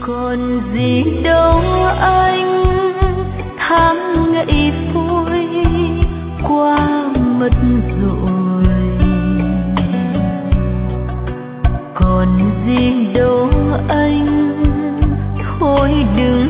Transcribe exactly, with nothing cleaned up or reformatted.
còn gì đâu anh, tháng ngày vui qua mất rồi. Còn gì đâu anh, thôi đừng